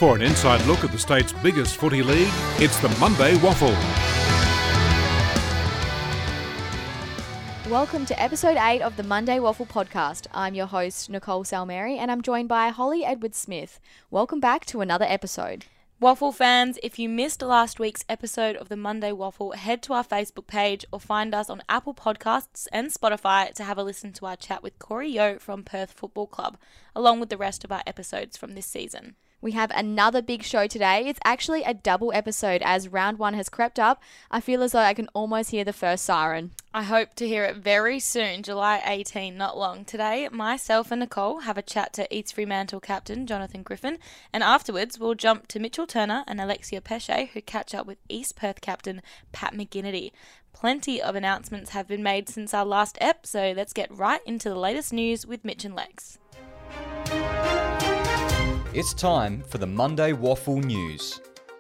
For an inside look at the state's biggest footy league, it's the Monday Waffle. Welcome to episode 8 of the Monday Waffle podcast. I'm your host, Nicole Salmeri, and I'm joined by Holly Edwards-Smith. Welcome back to another episode. Waffle fans, if you missed last week's episode of the Monday Waffle, head to our Facebook page or find us on Apple Podcasts and Spotify to have a listen to our chat with Corey Yeo from Perth Football Club, along with the rest of our episodes from this season. We have another big show today. It's actually a double episode as round 1 has crept up. I feel as though I can almost hear the first siren. I hope to hear it very soon, July 18, not long. Today, myself and Nicole have a chat to East Fremantle captain Jonathan Griffin, and afterwards we'll jump to Mitchell Turner and Alexia Pesce, who catch up with East Perth captain Pat McGinnity. Plenty of announcements have been made since our last ep, so let's get right into the latest news with Mitch and Lex. It's time for the Monday Waffle News.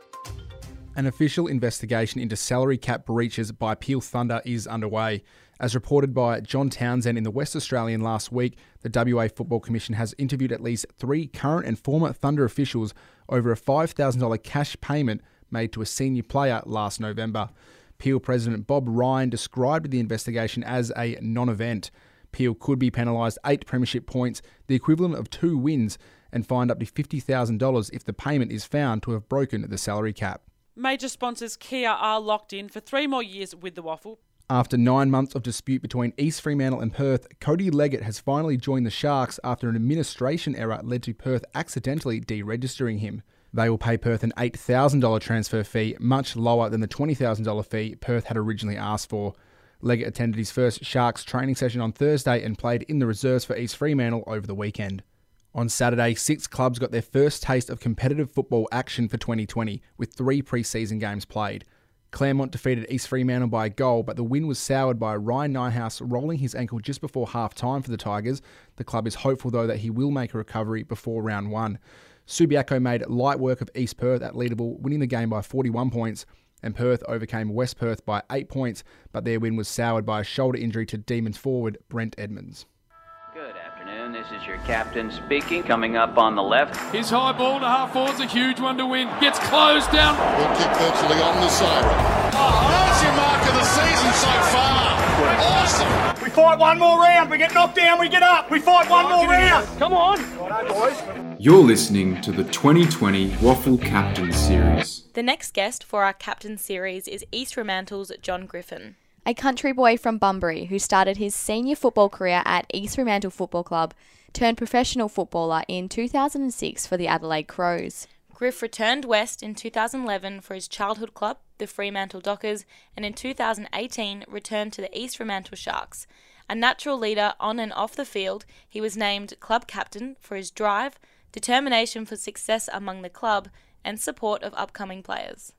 An official investigation into salary cap breaches by Peel Thunder is underway. As reported by John Townsend in the West Australian last week, the WA Football Commission has interviewed at least 3 current and former Thunder officials over a $5,000 cash payment made to a senior player last November. Peel President Bob Ryan described the investigation as a non-event. Peel could be penalised 8 premiership points, the equivalent of 2 wins, and fined up to $50,000 if the payment is found to have broken the salary cap. Major sponsors Kia are locked in for 3 more years with the Waffle. After 9 months of dispute between East Fremantle and Perth, Cody Leggett has finally joined the Sharks after an administration error led to Perth accidentally deregistering him. They will pay Perth an $8,000 transfer fee, much lower than the $20,000 fee Perth had originally asked for. Leggett attended his first Sharks training session on Thursday and played in the reserves for East Fremantle over the weekend. On Saturday, 6 clubs got their first taste of competitive football action for 2020, with 3 pre-season games played. Claremont defeated East Fremantle by a goal, but the win was soured by Ryan Ninehouse rolling his ankle just before half-time for the Tigers. The club is hopeful, though, that he will make a recovery before round 1. Subiaco made light work of East Perth at Leederville, winning the game by 41 points, and Perth overcame West Perth by 8 points, but their win was soured by a shoulder injury to Demons forward Brent Edmonds. Good afternoon, this is your captain speaking, coming up on the left. His high ball to half forward's a huge one to win. Gets closed down. Ball kick virtually on the siren. Oh, that's your mark of the season so far. Awesome. We fight one more round. We get knocked down, we get up. We fight one more round. Come on. Righto, boys. You're listening to the 2020 Waffle Captain Series. The next guest for our captain series is East Fremantle's John Griffin. A country boy from Bunbury who started his senior football career at East Fremantle Football Club, turned professional footballer in 2006 for the Adelaide Crows. Griff returned west in 2011 for his childhood club, the Fremantle Dockers, and in 2018 returned to the East Fremantle Sharks. A natural leader on and off the field, he was named club captain for his drive, determination for success among the club, and support of upcoming players.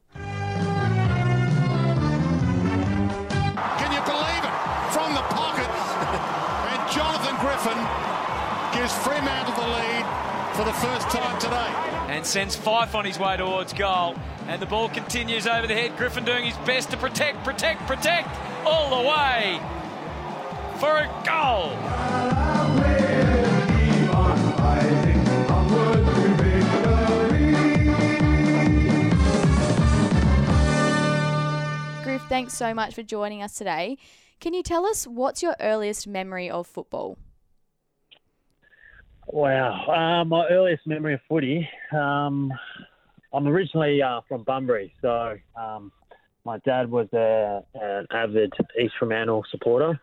Can you believe it? From the pocket, and Jonathan Griffin gives Fremantle the lead for the first time today. And sends Fife on his way towards goal. And the ball continues over the head. Griffin doing his best to protect all the way for a goal. Griff, thanks so much for joining us today. Can you tell us what's your earliest memory of football? Wow, my earliest memory of footy, I'm originally from Bunbury, so my dad was an avid East Fremantle supporter.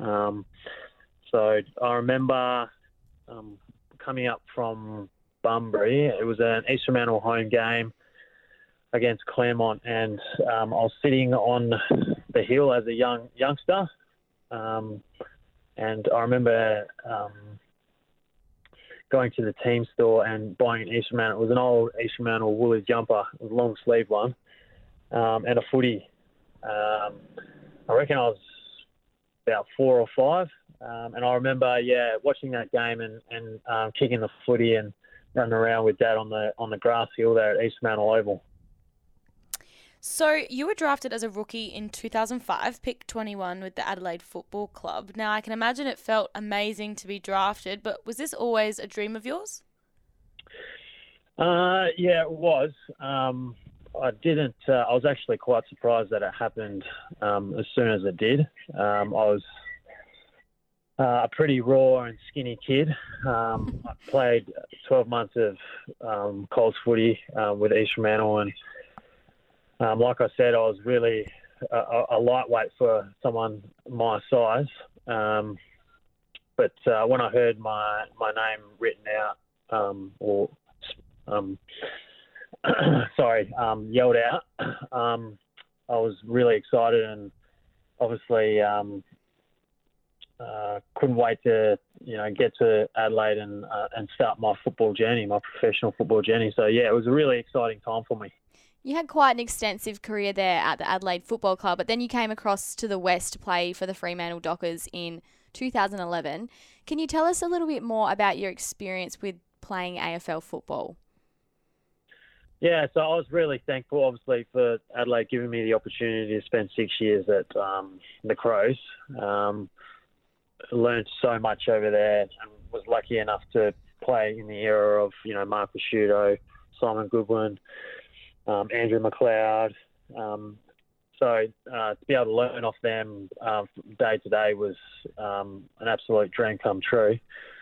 So I remember coming up from Bunbury. It was an East Fremantle home game against Claremont, and I was sitting on the hill as a youngster, and I remember going to the team store and buying an East Fremantle. It was an old East Fremantle Woolies jumper, it was a long sleeve one, and a footy. I reckon I was about 4 or 5, and I remember watching that game and kicking the footy and running around with Dad on the grass hill there at East Fremantle Oval. So you were drafted as a rookie in 2005, pick 21 with the Adelaide Football Club. Now, I can imagine it felt amazing to be drafted, but was this always a dream of yours? Yeah, it was. I didn't. I was actually quite surprised that it happened as soon as it did. I was a pretty raw and skinny kid. I played 12 months of Coles footy with East Fremantle, and like I said, I was really a lightweight for someone my size. But when I heard my name written out, yelled out, I was really excited, and obviously couldn't wait to get to Adelaide and start my football journey, my professional football journey. So yeah, it was a really exciting time for me. You had quite an extensive career there at the Adelaide Football Club, but then you came across to the West to play for the Fremantle Dockers in 2011. Can you tell us a little bit more about your experience with playing AFL football? Yeah, so I was really thankful, obviously, for Adelaide giving me the opportunity to spend 6 years at the Crows. Learned so much over there, and was lucky enough to play in the era of Mark Visciuto, Simon Goodwin, Andrew McLeod. So to be able to learn off them day to day was an absolute dream come true.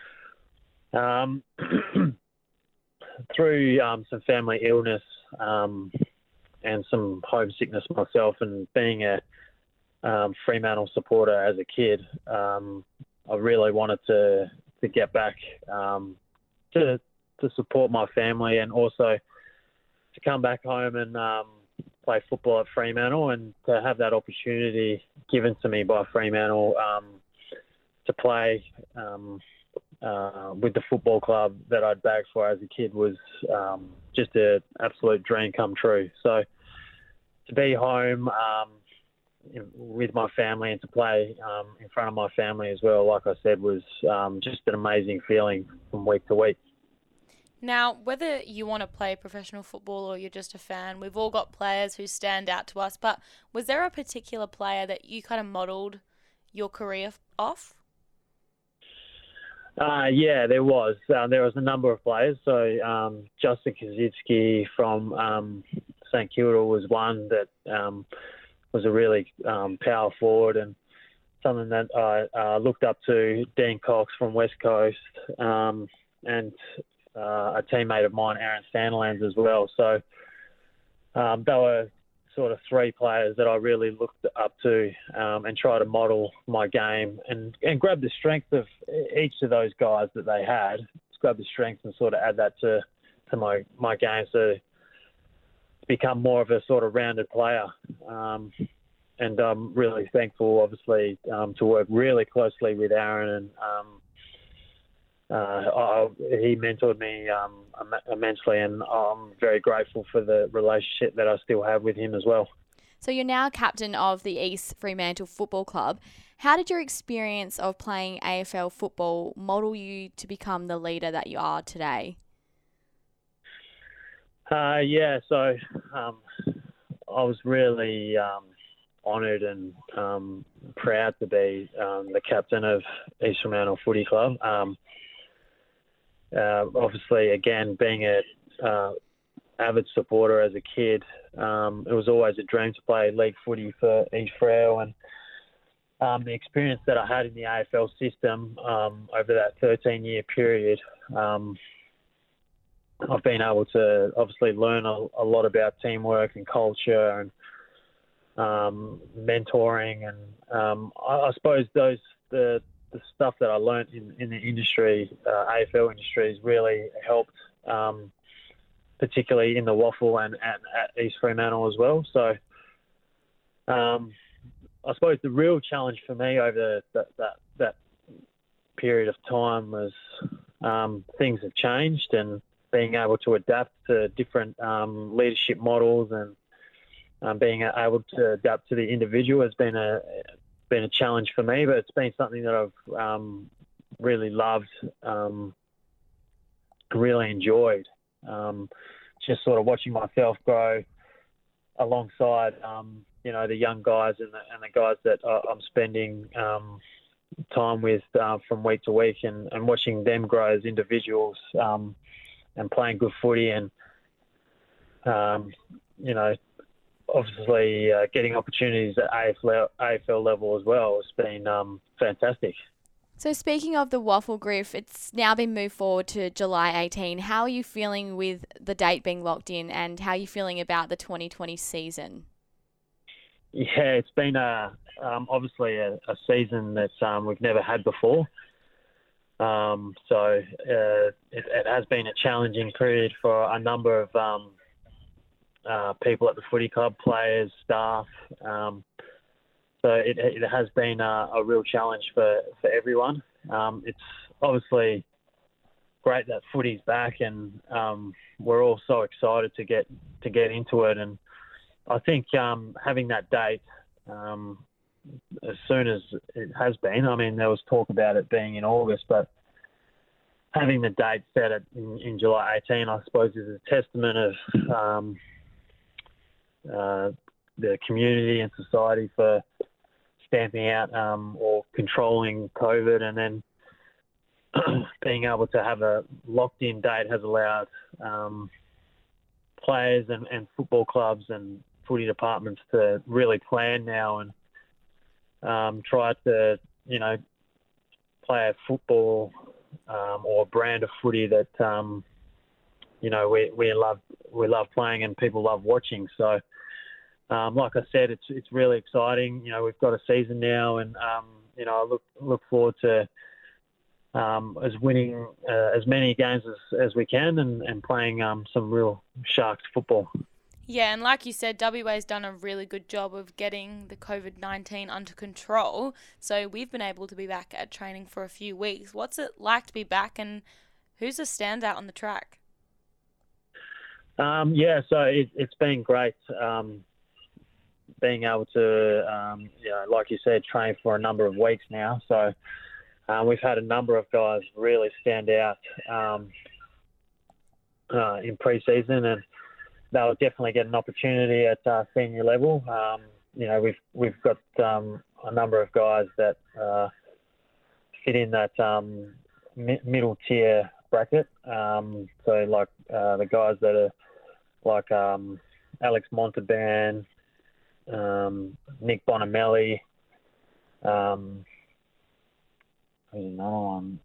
Through some family illness and some homesickness myself, and being a Fremantle supporter as a kid, I really wanted to get back to support my family, and also to come back home and play football at Fremantle, and to have that opportunity given to me by Fremantle to play with the football club that I'd bagged for as a kid was just an absolute dream come true. So to be home with my family and to play in front of my family as well, like I said, was just an amazing feeling from week to week. Now, whether you want to play professional football or you're just a fan, we've all got players who stand out to us, but was there a particular player that you kind of modelled your career off? Yeah, there was. There was a number of players. So Justin Koschitzke from St Kilda was one that was a really power forward, and something that I looked up to. Dean Cox from West Coast, and a teammate of mine, Aaron Sandilands, as well. So they were sort of three players that I really looked up to and try to model my game and grab the strength of each of those guys that they had, grab the strength and sort of add that to my game, so to become more of a sort of rounded player. And I'm really thankful, obviously, to work really closely with Aaron, and he mentored me immensely, and I'm very grateful for the relationship that I still have with him as well. So you're now captain of the East Fremantle Football Club. How did your experience of playing AFL football model you to become the leader that you are today? Yeah, so I was really honoured and proud to be the captain of East Fremantle Footy Club. Obviously, again, being a avid supporter as a kid, it was always a dream to play league footy for East Freo, and the experience that I had in the AFL system over that 13-year period, I've been able to obviously learn a lot about teamwork and culture and mentoring, and I suppose the stuff that I learnt in the industry, AFL industry, has really helped, particularly in the waffle and at East Fremantle as well. So I suppose the real challenge for me over that period of time was things have changed, and being able to adapt to different leadership models and being able to adapt to the individual has been a challenge for me, but it's been something that I've really loved, really enjoyed. Just sort of watching myself grow alongside, the young guys and the guys that I'm spending time with from week to week, and watching them grow as individuals playing good footy and obviously getting opportunities at AFL level as well has been fantastic. So speaking of the Waffle Griff, it's now been moved forward to July 18. How are you feeling with the date being locked in, and how are you feeling about the 2020 season? Yeah, it's been obviously a season that we've never had before. So it has been a challenging period for a number of people at the footy club, players, staff. So it has been a real challenge for everyone. It's obviously great that footy's back, and we're all so excited to get into it. And I think having that date as soon as it has been, I mean, there was talk about it being in August, but having the date set in July 18, I suppose, is a testament of the community and society for stamping out or controlling COVID, and then being able to have a locked-in date has allowed players and football clubs and footy departments to really plan now and try to, play a football or a brand of footy that we love playing and people love watching. So, like I said, it's really exciting. We've got a season now, and I look forward to winning as many games as we can and playing some real Sharks football. Yeah, and like you said, WA's done a really good job of getting the COVID-19 under control. So we've been able to be back at training for a few weeks. What's it like to be back, and who's a standout on the track? Yeah, so it's been great being able to, like you said, train for a number of weeks now. So we've had a number of guys really stand out in pre-season, and they'll definitely get an opportunity at senior level. We've got a number of guys that fit in that middle tier bracket. So like the guys that are like Alex Montalban, Nick Bonamelli, there's another one,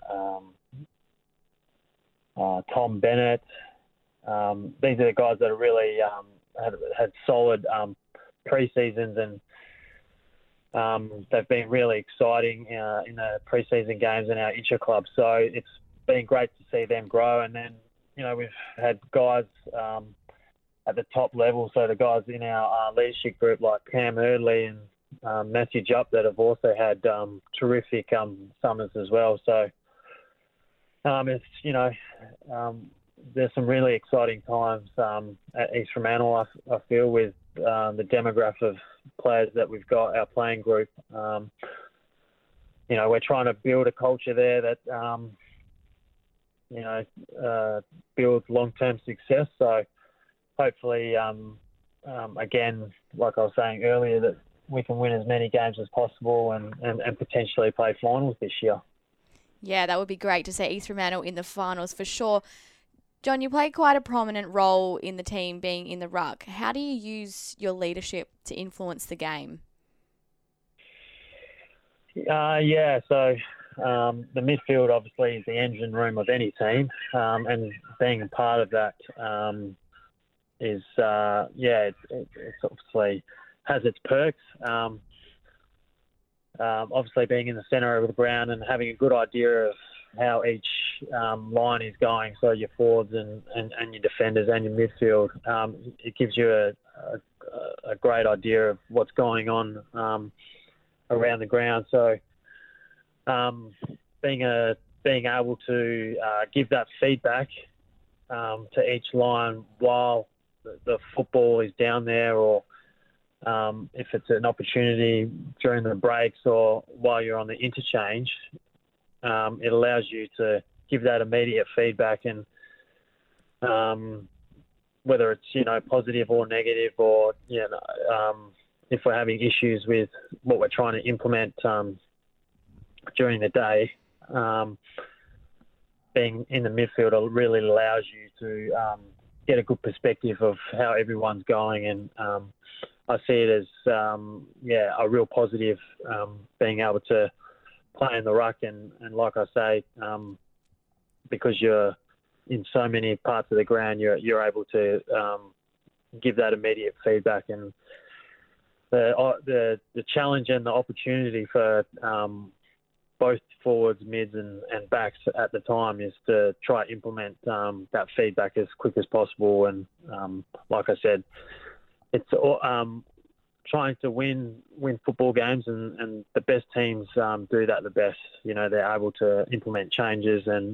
Tom Bennett. These are the guys that are really had solid pre-seasons, and they've been really exciting in the pre-season games in our intra club. So it's been great to see them grow. And then, we've had guys at the top level, so the guys in our leadership group like Cam Hurdley and Matthew Jupp that have also had terrific summers as well. So it's, there's some really exciting times at East Fremantle, I feel, with the demographic of players that we've got, our playing group. We're trying to build a culture there that, builds long-term success. So hopefully, again, like I was saying earlier, that we can win as many games as possible and potentially play finals this year. Yeah, that would be great to see East Fremantle in the finals for sure. John, you play quite a prominent role in the team, being in the ruck. How do you use your leadership to influence the game? So the midfield obviously is the engine room of any team, and being a part of that is, it's obviously has its perks. Obviously being in the centre of the ground and having a good idea of how each line is going, so your forwards and your defenders and your midfield, it gives you a great idea of what's going on around the ground. So being able to give that feedback to each line while the football is down there, or if it's an opportunity during the breaks or while you're on the interchange, it allows you to give that immediate feedback, and whether it's positive or negative, or if we're having issues with what we're trying to implement during the day, being in the midfield really allows you to get a good perspective of how everyone's going, and I see it as a real positive, being able to play in the ruck and like I say, because you're in so many parts of the ground, you're able to give that immediate feedback, and the challenge and the opportunity for both forwards, mids and backs at the time is to try to implement that feedback as quick as possible. And like I said, it's trying to win football games, and the best teams do that the best. You know, they're able to implement changes and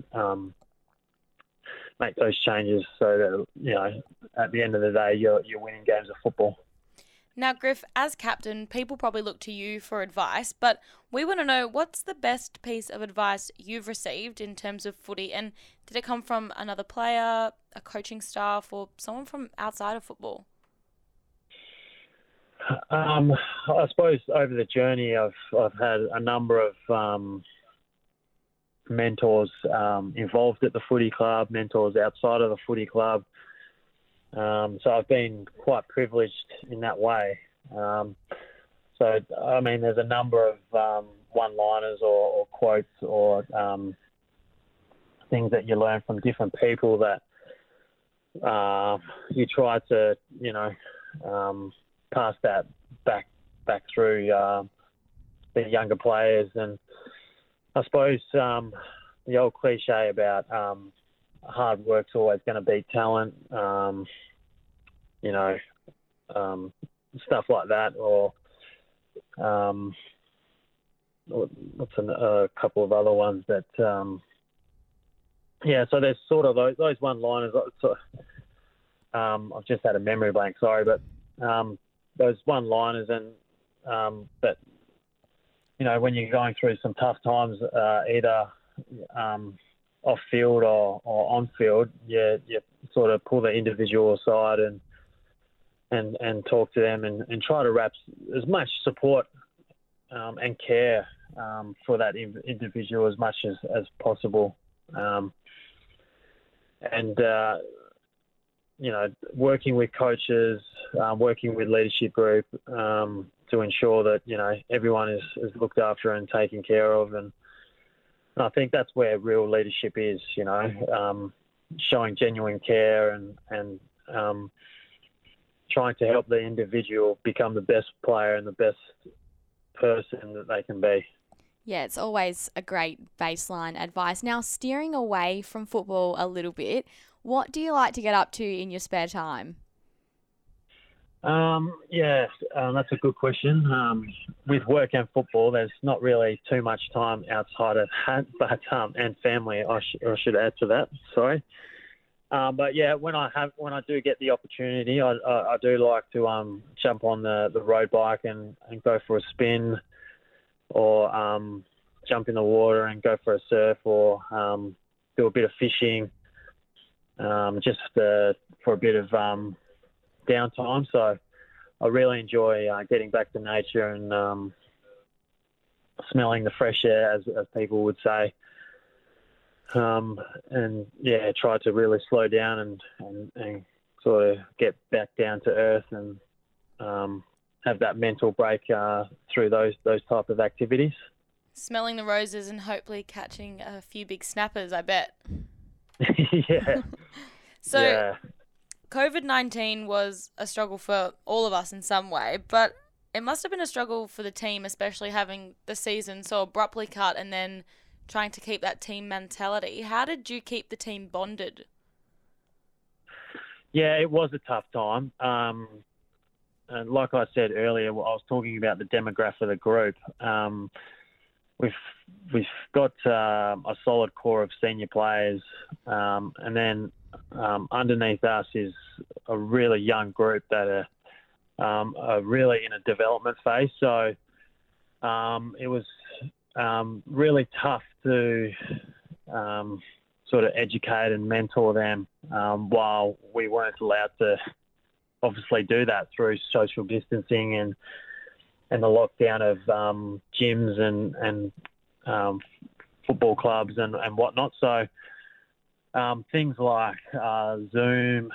make those changes so that, you know, at the end of the day, you're winning games of football. Now, Griff, as captain, people probably look to you for advice, but we want to know, what's the best piece of advice you've received in terms of footy, and did it come from another player, a coaching staff, or someone from outside of football? I suppose over the journey, I've had a number of mentors involved at the footy club, mentors outside of the footy club. So I've been quite privileged in that way. So, I mean, there's a number of one-liners or quotes or things that you learn from different people that you try to, you know, pass that back through the younger players. And I suppose the old cliche about hard work's always going to beat talent, you know, stuff like that, or what's a couple of other ones that, so there's sort of those one-liners. I've just had a memory blank, sorry, but those one-liners and that, you know, when you're going through some tough times, either off field or on field, you sort of pull the individual aside and talk to them and try to wrap as much support and care for that individual as much as possible. You know, working with coaches, working with leadership group to ensure that, you know, everyone is looked after and taken care of. And I think that's where real leadership is, you know, showing genuine care and trying to help the individual become the best player and the best person that they can be. Yeah, it's always a great baseline advice. Now, steering away from football a little bit, what do you like to get up to in your spare time? That's a good question. With work and football, there's not really too much time outside of that, but and family, I should add to that. Sorry. But yeah, when I do get the opportunity, I do like to jump on the road bike and go for a spin, or jump in the water and go for a surf, or do a bit of fishing, just for a bit of downtime. So I really enjoy getting back to nature and smelling the fresh air, as people would say. Try to really slow down and sort of get back down to earth and have that mental break through those type of activities. Smelling the roses and hopefully catching a few big snappers, I bet. Yeah. So yeah. COVID-19 was a struggle for all of us in some way, but it must have been a struggle for the team, especially having the season so abruptly cut and then trying to keep that team mentality. How did you keep the team bonded? Yeah, it was a tough time. And like I said earlier, I was talking about the demographic of the group. We've got a solid core of senior players, and then underneath us is a really young group that are really in a development phase. So it was really tough to sort of educate and mentor them while we weren't allowed to obviously do that through social distancing and the lockdown of gyms and football clubs and whatnot. So things like Zoom,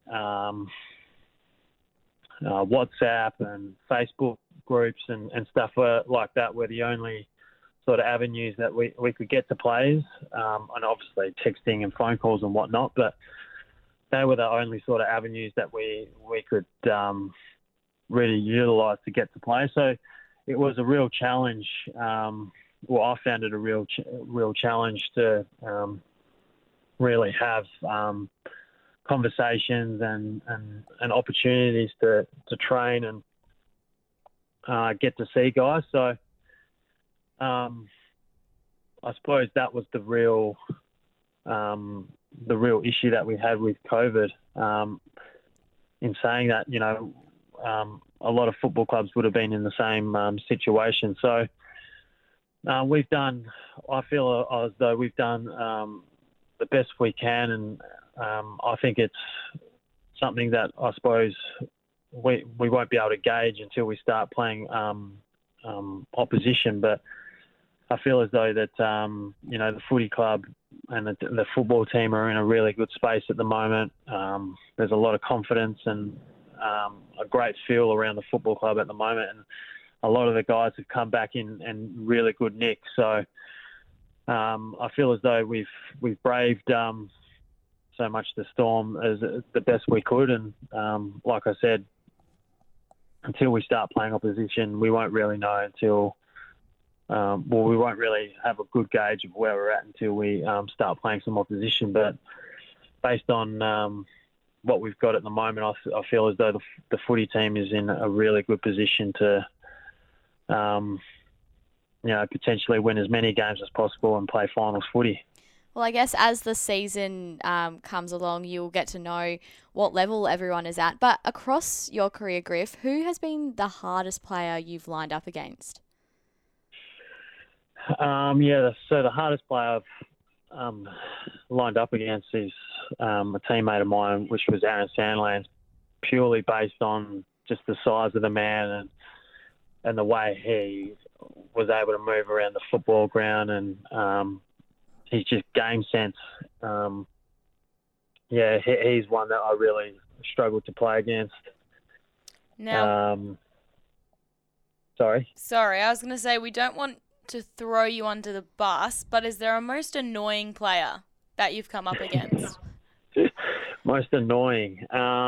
WhatsApp and Facebook groups and stuff like that were the only sort of avenues that we could get to players, and obviously texting and phone calls and whatnot, but they were the only sort of avenues that we could really utilise to get to players. So it was a real challenge. I found it a real challenge to really have conversations and opportunities to train and get to see guys. So I suppose that was the real issue that we had with COVID. In saying that, a lot of football clubs would have been in the same situation. So I feel as though we've done the best we can, and I think it's something that I suppose we won't be able to gauge until we start playing opposition. But I feel as though that the footy club and the football team are in a really good space at the moment. There's a lot of confidence and a great feel around the football club at the moment, and a lot of the guys have come back in really good nick. So I feel as though we've braved so much the storm as the best we could, and like I said, until we start playing opposition, we won't really know until. We won't really have a good gauge of where we're at until we start playing some opposition. But based on what we've got at the moment, I feel as though the footy team is in a really good position to, potentially win as many games as possible and play finals footy. Well, I guess as the season comes along, you'll get to know what level everyone is at. But across your career, Griff, who has been the hardest player you've lined up against? So the hardest player I've lined up against is a teammate of mine, which was Aaron Sandlands, purely based on just the size of the man and the way he was able to move around the football ground, and he's just game sense. He's one that I really struggled to play against. Now, Sorry, I was going to say we don't want to throw you under the bus, but is there a most annoying player that you've come up against? Most annoying?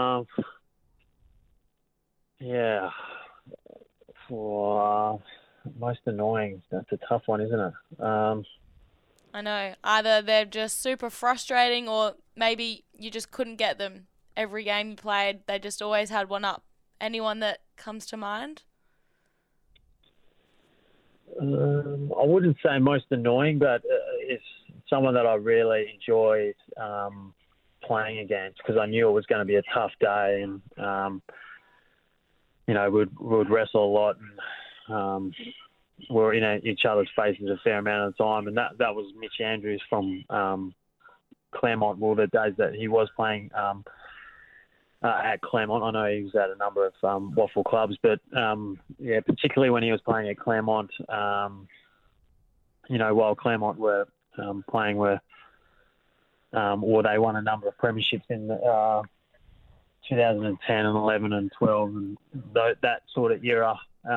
Most annoying. That's a tough one, isn't it? I know. Either they're just super frustrating, or maybe you just couldn't get them. Every game you played, they just always had one up. Anyone that comes to mind? I wouldn't say most annoying, but it's someone that I really enjoyed playing against, because I knew it was going to be a tough day, and we'd wrestle a lot, and we're in each other's faces a fair amount of time, and that was Mitch Andrews from Claremont. Well, the days that he was playing at Claremont. I know he was at a number of WAFL clubs, but particularly when he was playing at Claremont, while Claremont were playing, or they won a number of premierships in 2010 and 11 and 12 and that sort of era.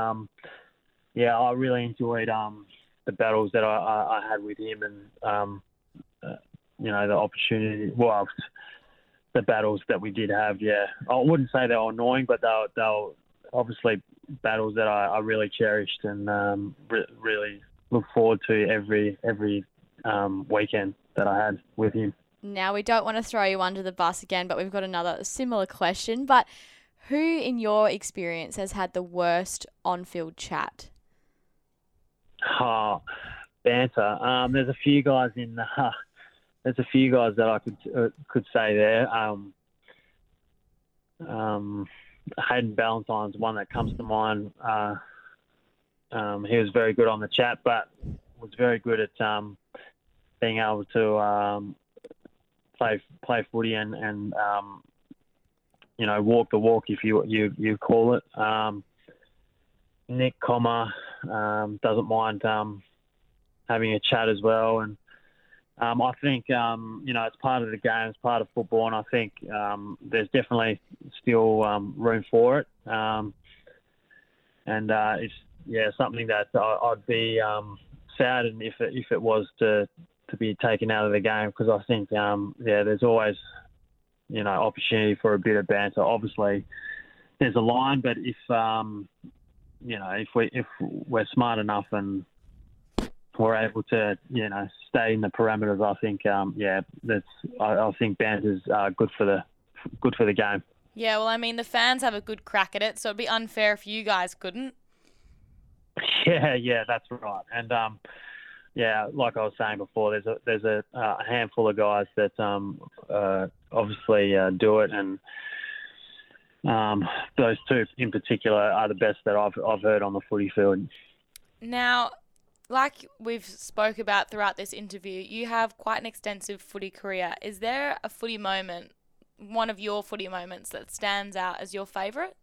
I really enjoyed the battles that I had with him, and the opportunity. Well, the battles that we did have, I wouldn't say they were annoying, but they were obviously battles that I really cherished and really look forward to every weekend that I had with him. Now, we don't want to throw you under the bus again, but we've got another similar question. But who, in your experience, has had the worst on-field chat? Banter. There's a few guys There's a few guys that I could say there. Hayden Ballantyne's one that comes to mind. He was very good on the chat, but was very good at being able to play footy and walk the walk, if you call it. Nick Comer doesn't mind having a chat as well, and I think, it's part of the game, it's part of football, and I think there's definitely still room for it. It's something that I'd be saddened if it was to be taken out of the game, because I think, there's always, opportunity for a bit of banter. Obviously, there's a line, but if we're smart enough and we're able to, stay in the parameters, I think, I think banter's good for the game. Yeah, well, I mean, the fans have a good crack at it, so it'd be unfair if you guys couldn't. Yeah, that's right. And like I was saying before, there's a handful of guys that obviously do it, and those two in particular are the best that I've heard on the footy field. Now, like we've spoke about throughout this interview, you have quite an extensive footy career. Is there a footy moment, one of your footy moments, that stands out as your favourite?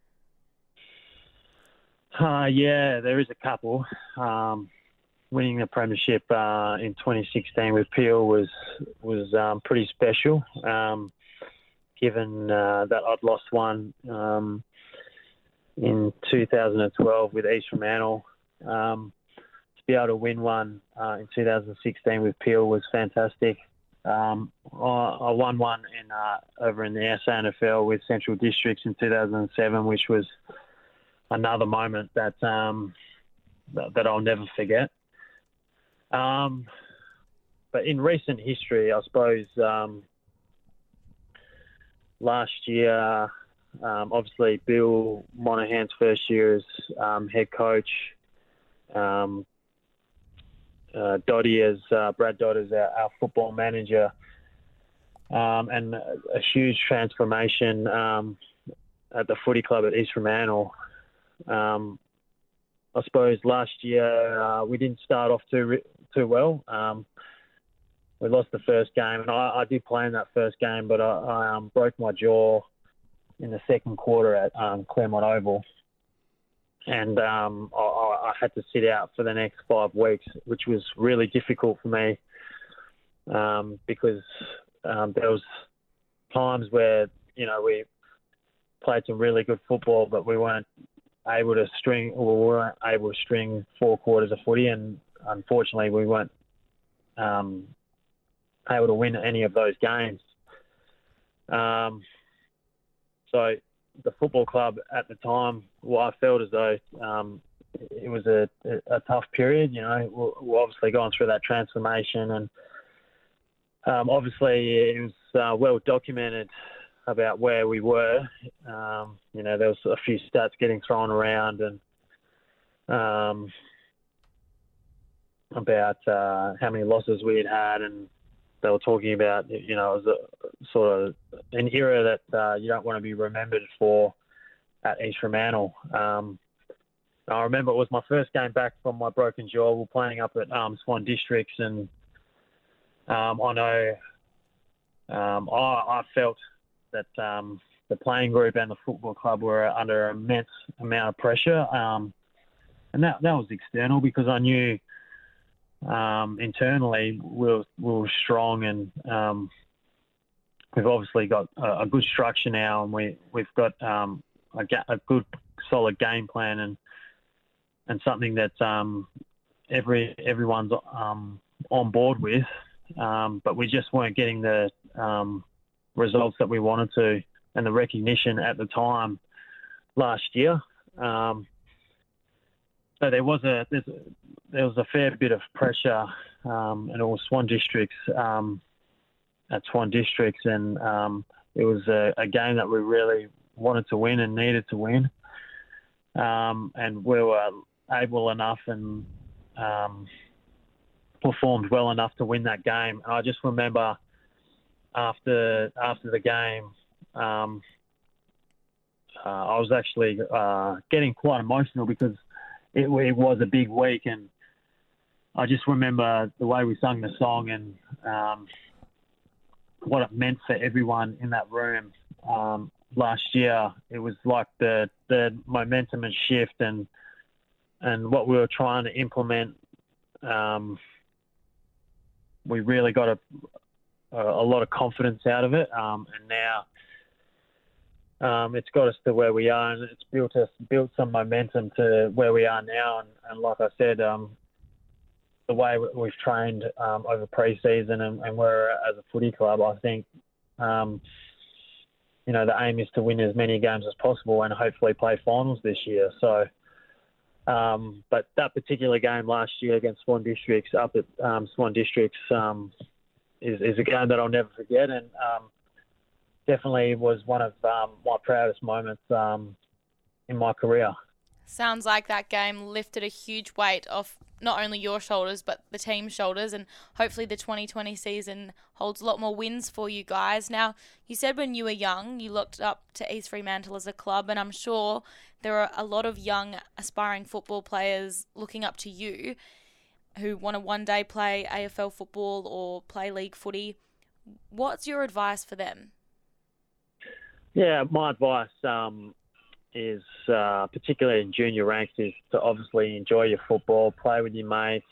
There is a couple. Winning the premiership in 2016 with Peel was pretty special, given that I'd lost one in 2012 with East Fremantle. To be able to win one in 2016 with Peel was fantastic. I won one over in the SANFL with Central Districts in 2007, which was another moment that I'll never forget. But in recent history, I suppose last year, obviously Bill Monahan's first year as head coach, Dotty as Brad Dodd as our football manager, and a huge transformation at the footy club at East Fremantle. I suppose last year we didn't start off too well. We lost the first game, and I did play in that first game, but I broke my jaw in the second quarter at Claremont Oval. And I had to sit out for the next 5 weeks, which was really difficult for me because there was times where, we played some really good football, but we weren't able to string 4 quarters of footy, and unfortunately we weren't able to win any of those games. So the football club at the time, I felt as though it was a tough period. We're obviously going through that transformation, and obviously it was well documented about where we were. There was a few stats getting thrown around, and about how many losses we had, and they were talking about, it was a sort of an era that you don't want to be remembered for at East Fremantle. I remember it was my first game back from my broken jaw. We were playing up at Swan Districts, and I know I felt that the playing group and the football club were under an immense amount of pressure, and that was external, because I knew internally we were strong, and we've obviously got a good structure now, and we've got a good solid game plan, and something that everyone's on board with, but we just weren't getting the results that we wanted to, and the recognition at the time last year. So there was a fair bit of pressure, and it was Swan Districts at Swan Districts, and it was a game that we really wanted to win and needed to win, and we were able enough and performed well enough to win that game. And I just remember after the game, I was actually getting quite emotional, because it was a big week, and I just remember the way we sung the song, and what it meant for everyone in that room last year. It was like the momentum and shift, and what we were trying to implement we really got a lot of confidence out of it, and now it's got us to where we are, and it's built some momentum to where we are now. And like I said, the way we've trained over pre-season and we're as a footy club, I think, the aim is to win as many games as possible and hopefully play finals this year. So, but that particular game last year against Swan Districts up at Swan Districts is a game that I'll never forget, and definitely was one of my proudest moments in my career. Sounds like that game lifted a huge weight off not only your shoulders but the team's shoulders, and hopefully the 2020 season holds a lot more wins for you guys. Now, you said when you were young you looked up to East Fremantle as a club, and I'm sure there are a lot of young aspiring football players looking up to you who want to one day play AFL football or play league footy. What's your advice for them? Yeah, my advice is, particularly in junior ranks, is to obviously enjoy your football, play with your mates,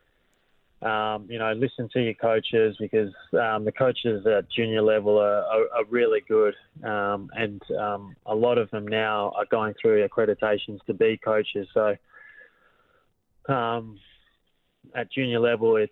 listen to your coaches, because the coaches at junior level are really good, and a lot of them now are going through accreditations to be coaches. So at junior level, it's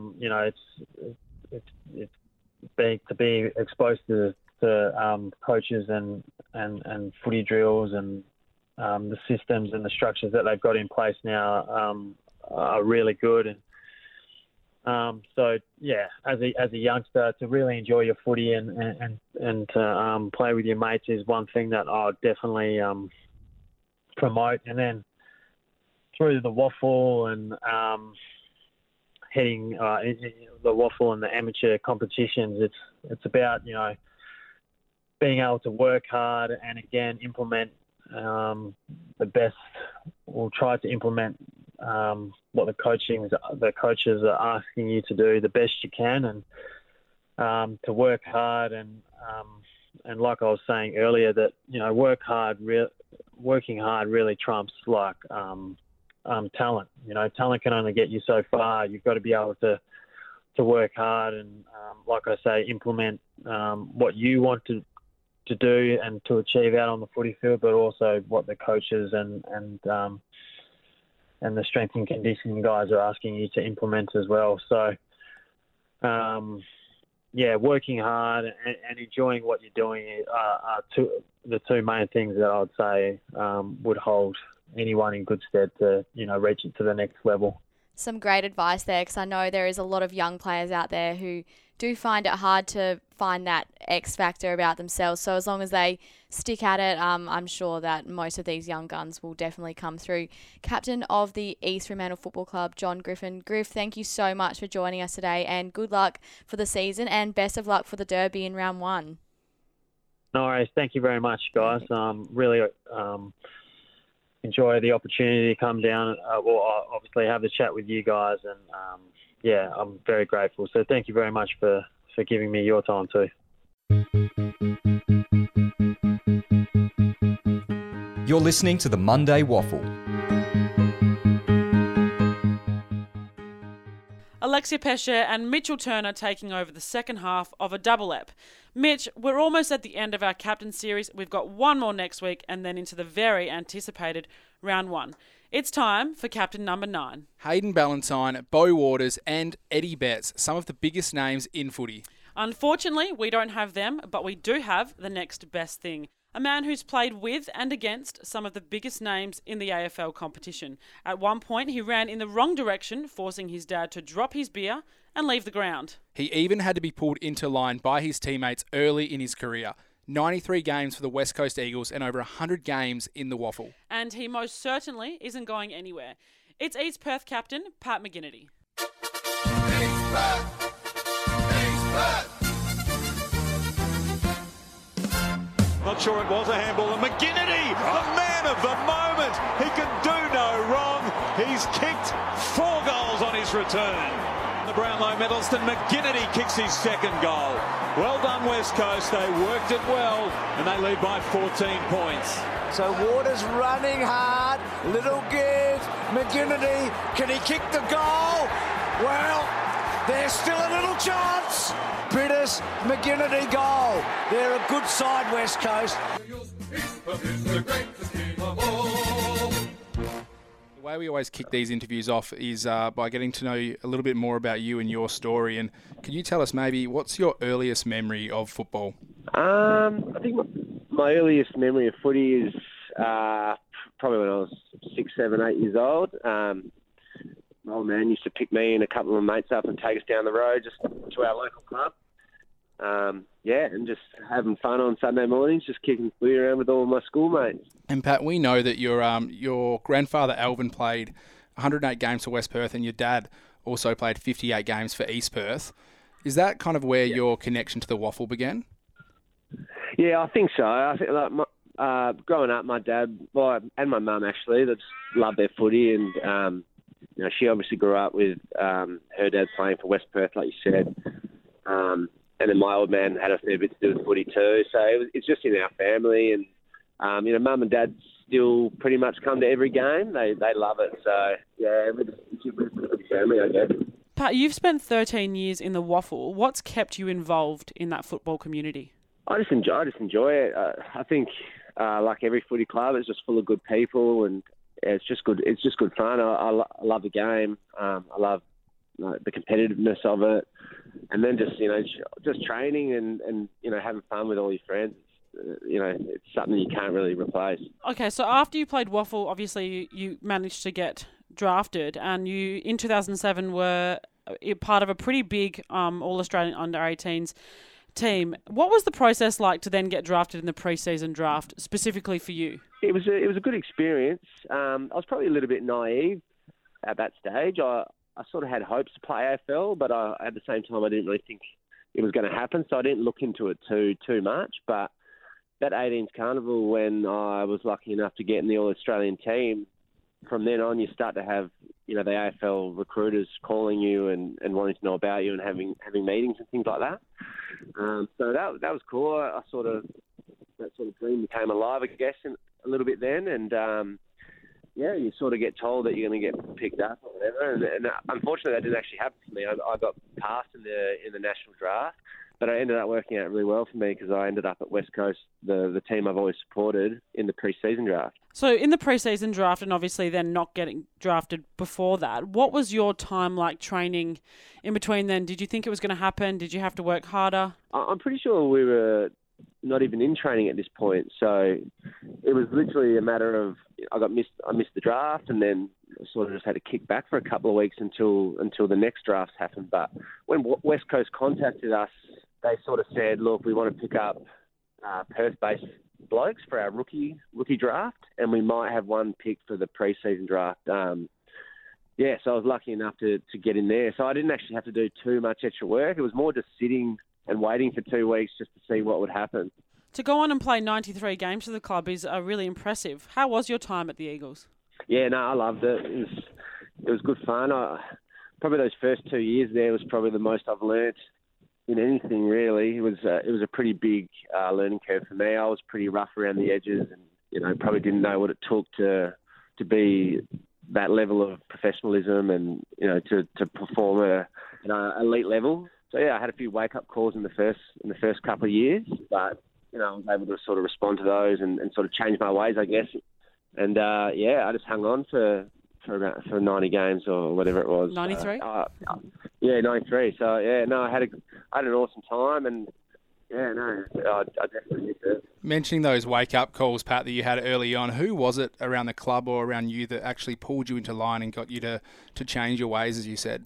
to be exposed to coaches and footy drills and the systems and the structures that they've got in place now are really good. And so, yeah, as a youngster, to really enjoy your footy and to play with your mates is one thing that I'll definitely promote. And then through the waffle and heading the waffle and the amateur competitions, it's about, being able to work hard and, again, implement the best, or try to implement what the coaches are asking you to do the best you can, and to work hard and like I was saying earlier, that working hard really trumps talent. Talent can only get you so far. You've got to be able to work hard and, like I say, implement what you want to do and to achieve out on the footy field, but also what the coaches and the strength and conditioning guys are asking you to implement as well. So, working hard and enjoying what you're doing are the two main things that I would say would hold anyone in good stead to, reach it to the next level. Some great advice there, because I know there is a lot of young players out there who do find it hard to find that X factor about themselves. So as long as they stick at it, I'm sure that most of these young guns will definitely come through. Captain of the East Fremantle Football Club, John Griffin. Griff, thank you so much for joining us today, and good luck for the season and best of luck for the Derby in round 1. No worries. Thank you very much, guys. Really enjoy the opportunity to come down, obviously have the chat with you guys, and I'm very grateful. So thank you very much for giving me your time too. You're listening to the Monday Waffle. Alexia Pesce and Mitchell Turner taking over the second half of a double ep. Mitch, we're almost at the end of our captain series. We've got one more next week and then into the very anticipated round 1. It's time for captain number 9. Hayden Ballantyne, Beau Waters and Eddie Betts, some of the biggest names in footy. Unfortunately, we don't have them, but we do have the next best thing. A man who's played with and against some of the biggest names in the AFL competition. At one point, he ran in the wrong direction, forcing his dad to drop his beer and leave the ground. He even had to be pulled into line by his teammates early in his career. 93 games for the West Coast Eagles and over 100 games in the Waffle. And he most certainly isn't going anywhere. It's East Perth captain, Pat McGinnity. East Perth! Not sure it was a handball. And McGinnity, the man of the moment. He can do no wrong. He's kicked 4 goals on his return. The Brownlow medalist and McGinnity kicks his second goal. Well done, West Coast. They worked it well, and they lead by 14 points. So Waters running hard. Little give. McGinnity, can he kick the goal? Well, There's still a little chance. Bitters, McGinnity goal. They're a good side, West Coast. The way we always kick these interviews off is by getting to know a little bit more about you and your story. And can you tell us maybe what's your earliest memory of football? I think my earliest memory of footy is probably when I was 6, 7, 8 years old. My old man used to pick me and a couple of my mates up and take us down the road just to our local club. And just having fun on Sunday mornings, just kicking footy around with all of my schoolmates. And Pat, we know that your grandfather Alvin played 108 games for West Perth and your dad also played 58 games for East Perth. Is that kind of where your connection to the waffle began? Yeah, I think so. I think growing up, my dad and my mum actually, they just loved their footy, and she obviously grew up with her dad playing for West Perth, like you said. And then my old man had a fair bit to do with footy too. So it's just in our family. And, mum and dad still pretty much come to every game. They love it. So, yeah, we're a good family, I guess. Pat, you've spent 13 years in the Waffle. What's kept you involved in that football community? I just enjoy it. I think, like every footy club, it's just full of good people, and it's just good. It's just good fun. I love the game. I love the competitiveness of it, and then just training and having fun with all your friends. It's something you can't really replace. Okay, so after you played Waffle, obviously you managed to get drafted, and you in 2007 were part of a pretty big All-Australian under-18s team. What was the process like to then get drafted in the pre-season draft, specifically for you? It was a good experience. I was probably a little bit naive at that stage. I sort of had hopes to play AFL, but at the same time I didn't really think it was going to happen, so I didn't look into it too much. But that 18s Carnival, when I was lucky enough to get in the All-Australian team, from then on you start to have the AFL recruiters calling you and wanting to know about you and having meetings and things like that. So that was cool. That sort of dream became alive, I guess, a little bit then. And you sort of get told that you're going to get picked up or whatever. And unfortunately, that didn't actually happen for me. I got passed in the national draft, but it ended up working out really well for me because I ended up at West Coast, the team I've always supported, in the pre-season draft. So in the pre-season draft, and obviously then not getting drafted before that, what was your time like training in between then? Did you think it was going to happen? Did you have to work harder? I'm pretty sure we were not even in training at this point. So it was literally a matter of I missed the draft, and then sort of just had to kick back for a couple of weeks until the next drafts happened. But when West Coast contacted us, they sort of said, look, we want to pick up Perth-based blokes for our rookie draft, and we might have one pick for the pre-season draft. So I was lucky enough to get in there. So I didn't actually have to do too much extra work. It was more just sitting and waiting for 2 weeks just to see what would happen. To go on and play 93 games for the club is really impressive. How was your time at the Eagles? Yeah, no, I loved it. It was good fun. Probably those first 2 years there was probably the most I've learnt in anything, really. It was a pretty big learning curve for me. I was pretty rough around the edges, and probably didn't know what it took to be that level of professionalism and to perform at an elite level. So yeah, I had a few wake up calls in the first couple of years, but I was able to sort of respond to those and sort of change my ways, I guess. And I just hung on for 90 games or whatever it was. 93? 93. So I had an awesome time, and I definitely missed it. Mentioning those wake up calls, Pat, that you had early on, who was it around the club or around you that actually pulled you into line and got you to change your ways, as you said?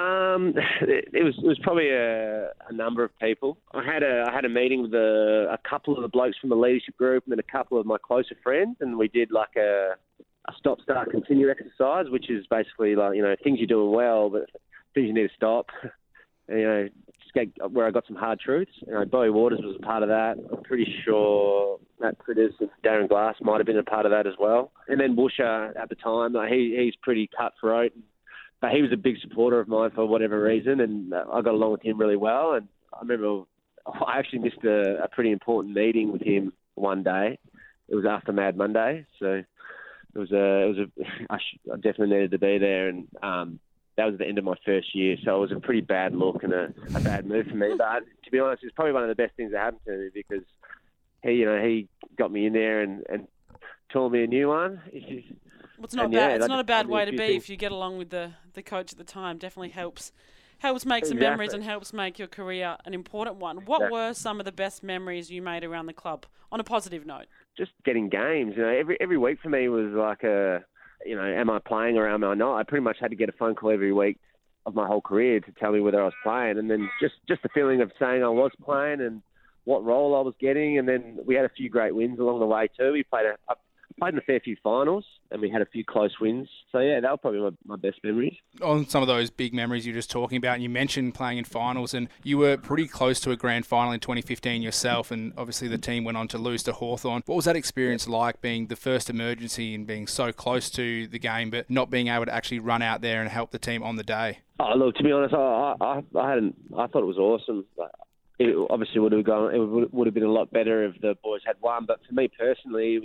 It was probably a number of people. I had a meeting with a couple of the blokes from the leadership group and then a couple of my closer friends, and we did like a stop, start, continue exercise, which is basically like things you're doing well, but things you need to stop. Just get where I got some hard truths. Bowie Waters was a part of that. I'm pretty sure Matt Critters and Darren Glass might have been a part of that as well. And then Busher at the time, he's pretty cutthroat. But he was a big supporter of mine for whatever reason, and I got along with him really well. And I remember I actually missed a pretty important meeting with him one day. It was after Mad Monday, so I definitely needed to be there. And that was the end of my first year. So it was a pretty bad look and a bad move for me. But to be honest, it's probably one of the best things that happened to me because he got me in there and taught me a new one. Well, it's not bad. It's not a bad way to be if you get along with the coach at the time. Definitely helps make some memories and helps make your career an important one. What were some of the best memories you made around the club on a positive note? Just getting games. Every week for me was like am I playing or am I not? I pretty much had to get a phone call every week of my whole career to tell me whether I was playing, and then just the feeling of saying I was playing and what role I was getting, and then we had a few great wins along the way too. We played in a fair few finals, and we had a few close wins. So, yeah, that was probably my best memories. On some of those big memories you were just talking about, and you mentioned playing in finals, and you were pretty close to a grand final in 2015 yourself, and obviously the team went on to lose to Hawthorn. What was that experience like, being the first emergency and being so close to the game, but not being able to actually run out there and help the team on the day? Oh, look, to be honest, I thought it was awesome. It obviously would have been a lot better if the boys had won, but for me personally,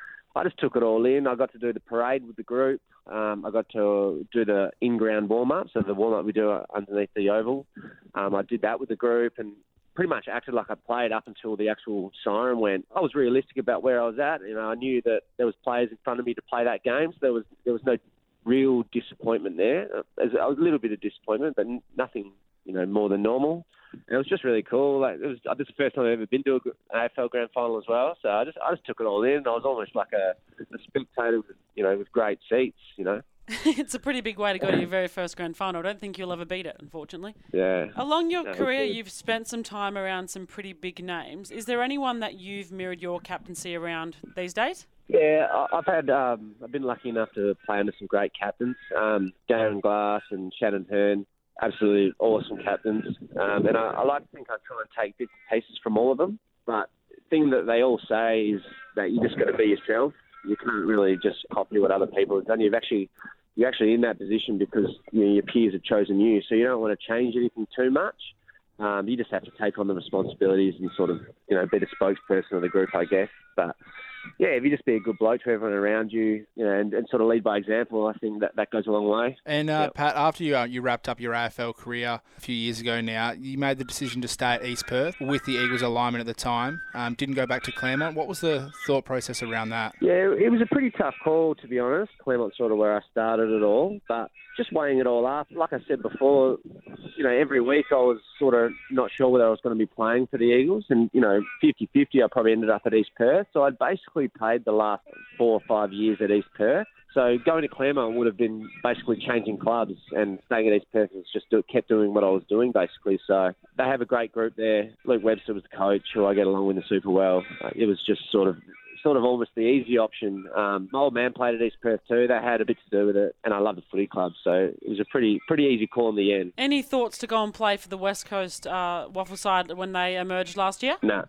I just took it all in. I got to do the parade with the group. I got to do the in-ground warm-up, so the warm-up we do underneath the oval. I did that with the group and pretty much acted like I played up until the actual siren went. I was realistic about where I was at. I knew that there was players in front of me to play that game, so there was no real disappointment there. There was a little bit of disappointment, but nothing, more than normal. And it was just really cool. This is the first time I've ever been to an AFL Grand Final as well. So I just took it all in. I was almost like a spectator, with great seats. It's a pretty big way to go to your very first Grand Final. I don't think you'll ever beat it, unfortunately. Yeah. Along your career, you've spent some time around some pretty big names. Is there anyone that you've mirrored your captaincy around these days? Yeah, I've been lucky enough to play under some great captains, Darren Glass and Shannon Hearn. Absolutely awesome captains. And I like to think I try and take bits and pieces from all of them. But the thing that they all say is that you just got to be yourself. You can't really just copy what other people have done. You're actually in that position because your peers have chosen you. So you don't want to change anything too much. You just have to take on the responsibilities and sort of, be the spokesperson of the group, I guess. But yeah, if you just be a good bloke to everyone around you, and sort of lead by example, I think that goes a long way. And Pat, after you wrapped up your AFL career a few years ago now, you made the decision to stay at East Perth with the Eagles alignment at the time. Didn't go back to Claremont. What was the thought process around that? Yeah, it was a pretty tough call, to be honest. Claremont sort of where I started it all, but just weighing it all up. Like I said before, every week I was sort of not sure whether I was going to be playing for the Eagles, and 50-50 I probably ended up at East Perth. So I'd basically played the last 4 or 5 years at East Perth. So going to Claremont would have been basically changing clubs, and staying at East Perth was just kept doing what I was doing basically. So they have a great group there. Luke Webster was the coach, who I get along with super well. It was just sort of almost the easy option. My old man played at East Perth too. That had a bit to do with it, and I love the footy club, so it was a pretty easy call in the end. Any thoughts to go and play for the West Coast Waffle side when they emerged last year? No.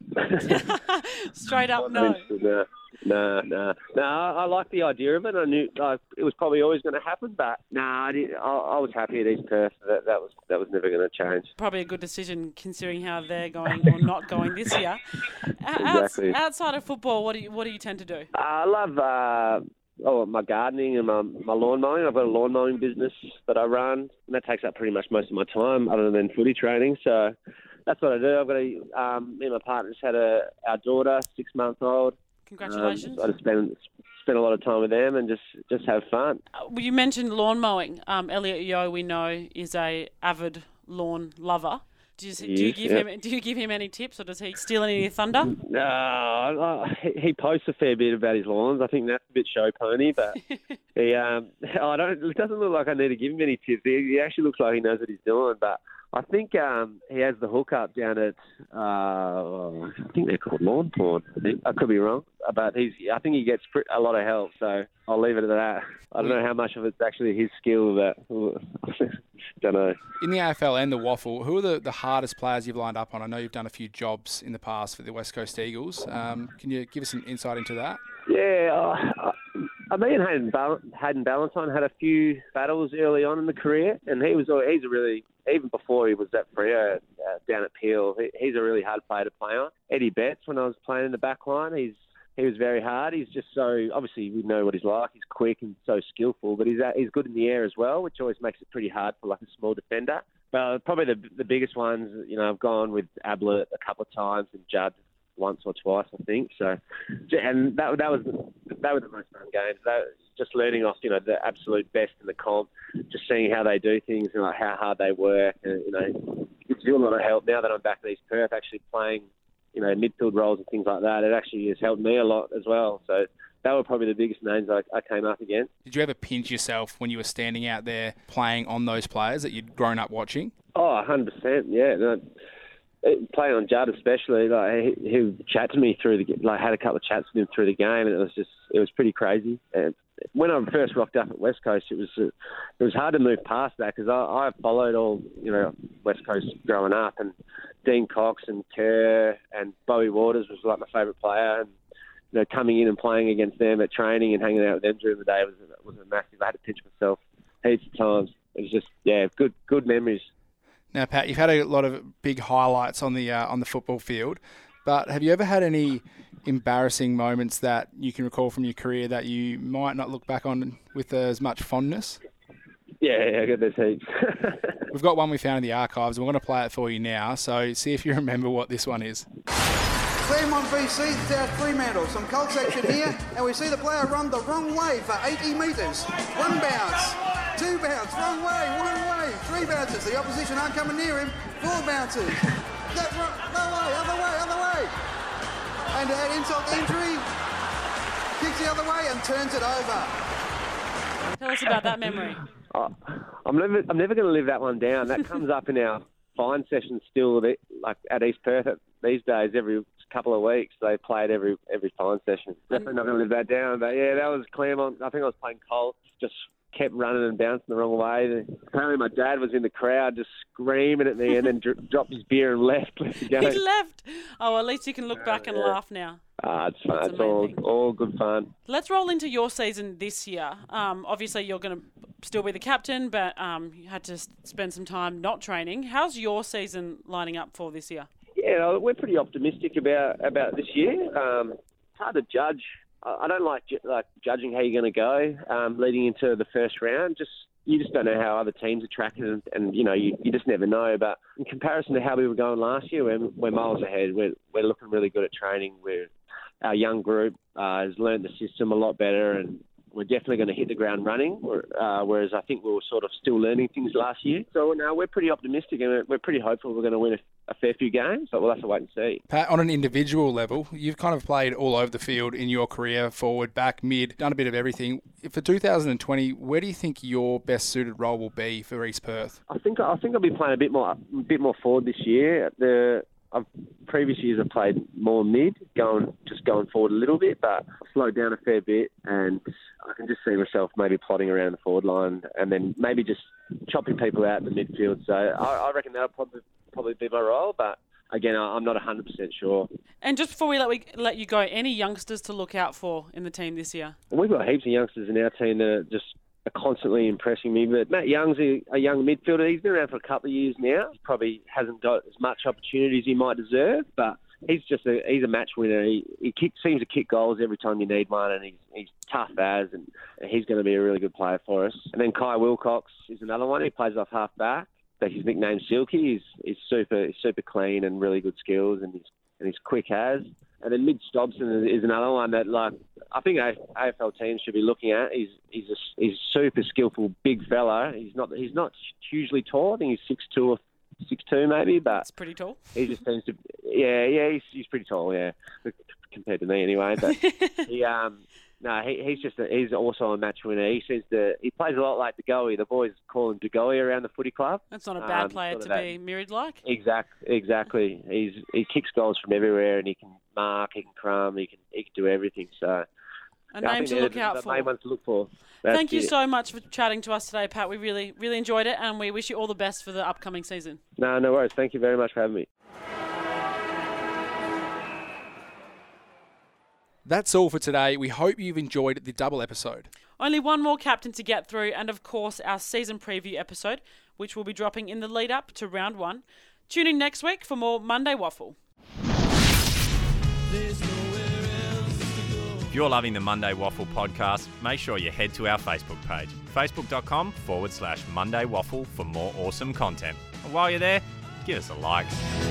Straight up, no. No. I like the idea of it. I knew it was probably always going to happen, but I was happy at East Perth. That was never going to change. Probably a good decision considering how they're going or not going this year. Exactly. Outside of football, what do you tend to do? I love my gardening and my lawn mowing. I've got a lawn mowing business that I run, and that takes up pretty much most of my time, other than footy training. So that's what I do. I've got me and my partner just had our daughter, 6-month-old. Congratulations. I just spend a lot of time with them and just have fun. You mentioned lawn mowing. Elliot Yeo, we know, is a avid lawn lover. Do you give him any tips, or does he steal any of your thunder? No, he posts a fair bit about his lawns. I think that's a bit show pony, but it doesn't look like I need to give him any tips. He actually looks like he knows what he's doing, but I think he has the hookup down at I think they're called Lawn Porn. I could be wrong, but I think he gets a lot of help. So I'll leave it at that. I don't know how much of it's actually his skill, but don't know. In the AFL and the Waffle, who are the hardest players you've lined up on? I know you've done a few jobs in the past for the West Coast Eagles. Can you give us some insight into that? Yeah, me and Hayden Ballantyne had a few battles early on in the career, and he's a really, even before he was at Freo down at Peel, he's a really hard player to play on. Eddie Betts, when I was playing in the back line, he's he was very hard. He's just so, obviously we know what he's like. He's quick and so skillful, but he's good in the air as well, which always makes it pretty hard for like a small defender. But probably the biggest ones, I've gone with Ablett a couple of times and Judd once or twice, I think. So, and that were the most fun games. Just learning off, the absolute best in the comp, just seeing how they do things and like how hard they work. And, it gives you a lot of help now that I'm back at East Perth, actually playing, midfield roles and things like that. It actually has helped me a lot as well. So that were probably the biggest names I came up against. Did you ever pinch yourself when you were standing out there playing on those players that you'd grown up watching? Oh, 100%, yeah. Playing on Judd especially, like he would chat to me had a couple of chats with him through the game, and it was pretty crazy. And when I first rocked up at West Coast, it was hard to move past that because I followed all West Coast growing up, and Dean Cox and Kerr and Bowie Waters was like my favourite player, and coming in and playing against them at training and hanging out with them during the day was a massive. I had to pinch myself heaps of times. It was just good memories. Now, Pat, you've had a lot of big highlights on the football field, but have you ever had any embarrassing moments that you can recall from your career that you might not look back on with as much fondness? Yeah, I got those heaps. We've got one we found in the archives, and we're going to play it for you now, so see if you remember what this one is. Claremont VC, South Fremantle. Some Colts action here, and we see the player run the wrong way for 80 metres. One bounce, two bounce, wrong way, one way, three bounces. The opposition aren't coming near him. Four bounces. No way, other way. And to add insult to injury, kicks the other way and turns it over. Tell us about that memory. I'm never going to live that one down. That comes up in our fine session still, like at East Perth these days. Every couple of weeks they play it every fine session. Definitely not going to live that down. But yeah, that was Claremont. I think I was playing Colts. Just kept running and bouncing the wrong way. Apparently my dad was in the crowd just screaming at me and then dropped his beer and left. He left. Oh, at least you can look back and laugh now. It's fun. It's all good fun. Let's roll into your season this year. Obviously, you're going to still be the captain, but you had to spend some time not training. How's your season lining up for this year? Yeah, we're pretty optimistic about this year. It's hard to judge. I don't like judging how you're going to go leading into the first round. You just don't know how other teams are tracking, and you just never know. But in comparison to how we were going last year, we're miles ahead. We're looking really good at training. Our young group has learned the system a lot better, and we're definitely going to hit the ground running, whereas I think we were sort of still learning things last year. So now we're pretty optimistic, and we're pretty hopeful we're going to win a fair few games, but we'll have to wait and see. Pat, on an individual level, you've kind of played all over the field in your career, forward, back, mid, done a bit of everything. For 2020, where do you think your best suited role will be for East Perth? I think I'll be playing a bit more forward this year. Previous years I've played more mid, going forward a little bit, but I've slowed down a fair bit, and I can just see myself maybe plodding around the forward line and then maybe just chopping people out in the midfield. So I reckon that'll probably be my role, but again, I'm not 100% sure. And just before we let you go, any youngsters to look out for in the team this year? We've got heaps of youngsters in our team that are constantly impressing me. But Matt Young's a young midfielder. He's been around for a couple of years now. He probably hasn't got as much opportunity as he might deserve, but he's a match winner. He seems to kick goals every time you need one, and he's tough as, and he's going to be a really good player for us. And then Kai Wilcox is another one. He plays off half back. His nickname's Silky. He's super clean and really good skills, and he's quick as. And then Mid Stobson is another one that I think AFL teams should be looking at. He's a super skillful big fella. He's not hugely tall. I think he's 6'2" or 6'2" maybe, but it's pretty tall. He just seems to he's pretty tall, yeah, compared to me anyway. But he's also a match winner. He plays a lot like DeGoey. The boys call him DeGoey around the footy club. That's not a bad player to be mirrored like. Exactly. He kicks goals from everywhere, and he can mark, he can crumb, he can do everything. So a name to look out for. The main ones to look for. Thank you so much for chatting to us today, Pat. We really, really enjoyed it, and we wish you all the best for the upcoming season. No worries. Thank you very much for having me. That's all for today. We hope you've enjoyed the double episode. Only one more captain to get through, and of course our season preview episode, which will be dropping in the lead up to round 1. Tune in next week for more Monday Waffle. There's nowhere else to If you're loving the Monday Waffle podcast, make sure you head to our Facebook page, facebook.com/Monday Waffle for more awesome content. And while you're there, give us a like.